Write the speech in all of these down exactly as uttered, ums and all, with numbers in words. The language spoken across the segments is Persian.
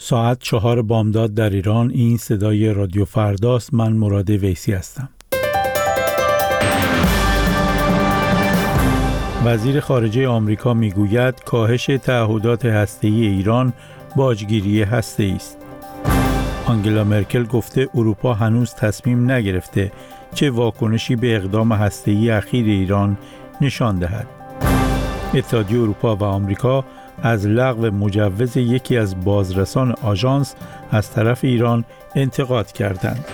ساعت چهار بامداد در ایران. این صدای رادیو فرداست. من مراد ویسی هستم. وزیر خارجه آمریکا میگوید کاهش تعهدات هسته‌ای ایران باجگیری هسته‌ای است. آنگلا مرکل گفته اروپا هنوز تصمیم نگرفته چه واکنشی به اقدام هسته‌ای اخیر ایران نشان دهد. اتحادیه اروپا و آمریکا از لغو مجوز یکی از بازرسان آژانس از طرف ایران انتقاد کردند.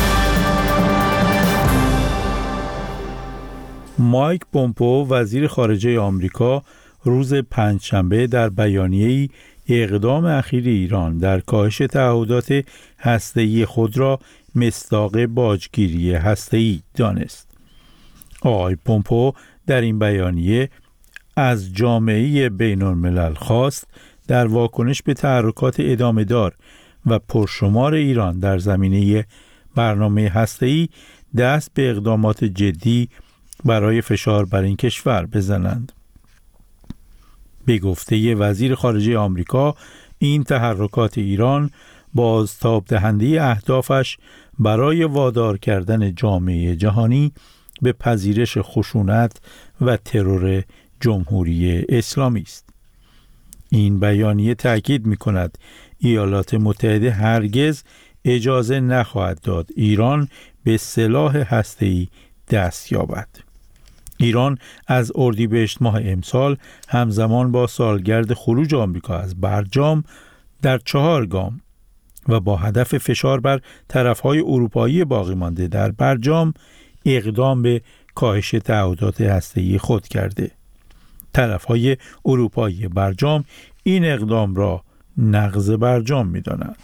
مایک پومپئو وزیر خارجه آمریکا روز پنجشنبه در بیانیه‌ای اقدام اخیر ایران در کاهش تعهدات هسته‌ای خود را مصداق باجگیری هسته‌ای دانست. آقای پومپئو در این بیانیه از جامعه بین‌الملل خواست در واکنش به تحرکات ادامه‌دار و پرشمار ایران در زمینه برنامه هسته‌ای دست به اقدامات جدی برای فشار بر این کشور بزنند. به گفته وزیر خارجه آمریکا، این تحرکات ایران بازتاب دهنده اهدافش برای وادار کردن جامعه جهانی به پذیرش خشونت و ترور جمهوری اسلامی است. این بیانیه تأکید می‌کند ایالات متحده هرگز اجازه نخواهد داد ایران به سلاح هسته‌ای دست یابد. ایران از اردیبهشت ماه امسال همزمان با سالگرد خروج آمریکا از برجام در چهار گام و با هدف فشار بر طرف‌های اروپایی باقی مانده در برجام اقدام به کاهش تعهدات هسته‌ای خود کرده. طرف‌های اروپایی برجام این اقدام را نقض برجام می‌دانند.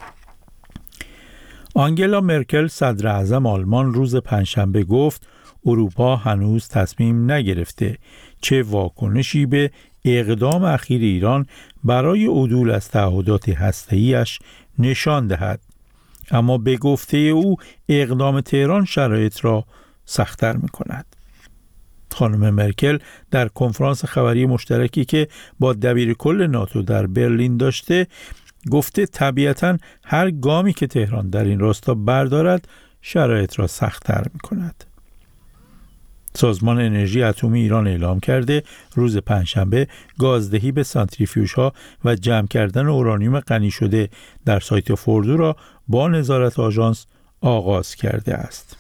آنگلا مرکل صدر اعظم آلمان روز پنجشنبه گفت اروپا هنوز تصمیم نگرفته چه واکنشی به اقدام اخیر ایران برای عدول از تعهدات هسته‌ایش نشان دهد، اما به گفته او اقدام تهران شرایط را سخت‌تر می‌کند. خانم مرکل در کنفرانس خبری مشترکی که با دبیرکل ناتو در برلین داشته گفته طبیعتاً هر گامی که تهران در این راستا بردارد شرایط را سخت‌تر می‌کند. سازمان انرژی اتمی ایران اعلام کرده روز پنجشنبه گازدهی به سانتریفیوژها و جمع کردن اورانیوم غنی شده در سایت فوردو را با نظارت آژانس آغاز کرده است.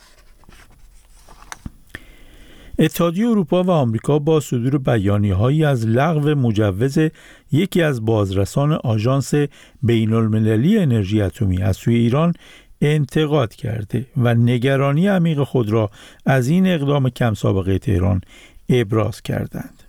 اتحادیه اروپا و آمریکا با صدور بیانیه‌هایی از لغو مجوز یکی از بازرسان آژانس بین‌المللی انرژی اتمی از سوی ایران انتقاد کرده و نگرانی عمیق خود را از این اقدام کم سابقه تهران ابراز کردند.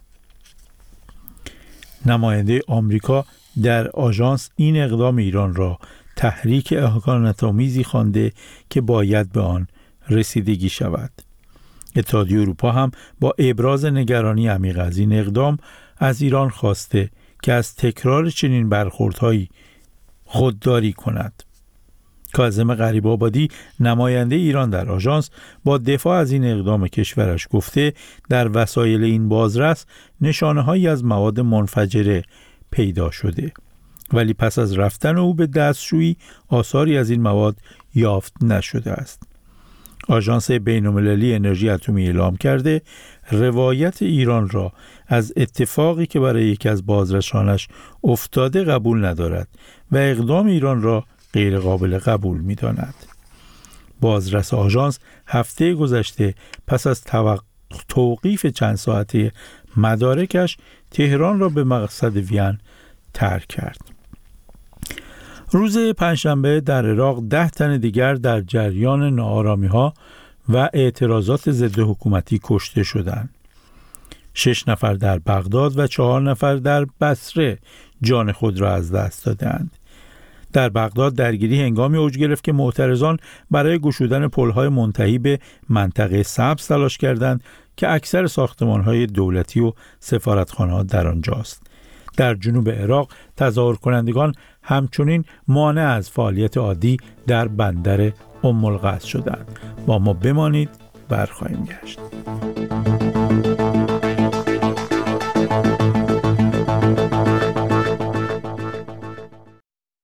نماینده آمریکا در آژانس این اقدام ایران را تحریک اهانت‌آمیزی خوانده که باید به آن رسیدگی شود. اتحادیه اروپا هم با ابراز نگرانی عمیق از این اقدام از ایران خواسته که از تکرار چنین برخوردهایی خودداری کند. کاظم غریب‌آبادی نماینده ایران در آژانس با دفاع از این اقدام کشورش گفته در وسایل این بازرس نشانه‌هایی از مواد منفجره پیدا شده، ولی پس از رفتن او به دستشویی آثاری از این مواد یافت نشده است. آژانس بین‌المللی انرژی اتمی اعلام کرده روایت ایران را از اتفاقی که برای یکی از بازرسانش افتاده قبول ندارد و اقدام ایران را غیر قابل قبول می داند. بازرس آژانس هفته گذشته پس از توقیف چند ساعته مدارکش تهران را به مقصد وین ترک کرد. روز پنجشنبه در عراق ده تن دیگر در جریان ناآرامی‌ها و اعتراضات ضد حکومتی کشته شدند. شش نفر در بغداد و چهار نفر در بصره جان خود را از دست دادند. در بغداد درگیری هنگامی اوج گرفت که معترضان برای گشودن پل‌های منتهی به منطقه سبز تلاش کردند که اکثر ساختمان‌های دولتی و سفارتخانه‌ها در آنجاست. در جنوب عراق تظاهر کنندگان همچنین مانع از فعالیت عادی در بندر ام القصر شدند. با ما بمانید، برخواهیم گشت.